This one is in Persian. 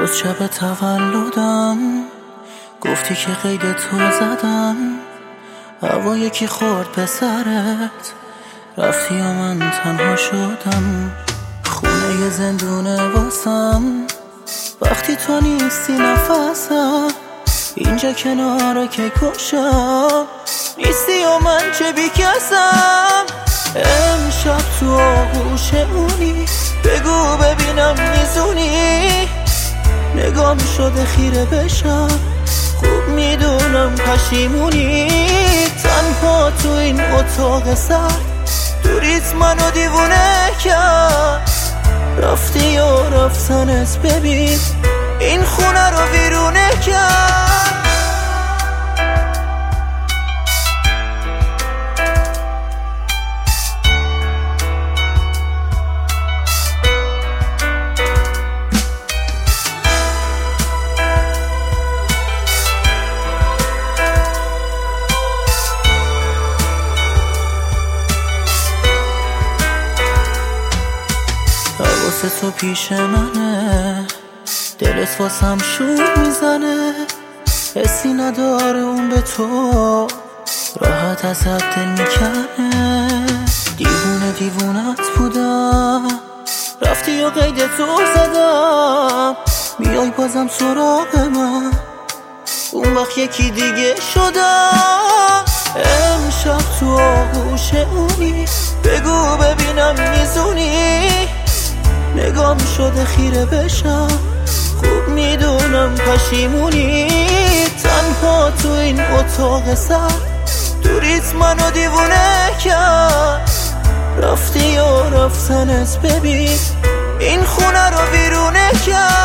درست شب تولدم گفتی که قید تو زدم، هوا یکی خورد به سرت رفتی و من تنها شدم. خونه ی زندونه واسم وقتی تو نیستی، نفسم اینجا کناره که کشم نیستی و من چه بیکسم. امشب تو آغوشمونی، بگو ببینم میزونی، نگام شده خیره بشم، خوب میدونم پشیمونی. تنها تو این اتاق سرد دوریت منو دیوونه کرد، رفتی و رفتنت ببین این خونه رو ویرونه کرد. حواست تو پیش منه، دلت واسم شور میزنه، حسی نداره اون به تو، راحت ازت دل میکنه. دیوونت بودم، رفتی و قید تو زدم، میای بازم سراغ من، اون وقت یکی دیگه شدم. امشب تو آغوشمونی، بگو ببینم میزونی، نگام شده خیره بشم، خوب میدونم پشیمونی. تنها تو این اتاق سرد دوریت منو دیوونه کرد، رفتی و رفتنت ببین این خونه رو ویرونه کرد.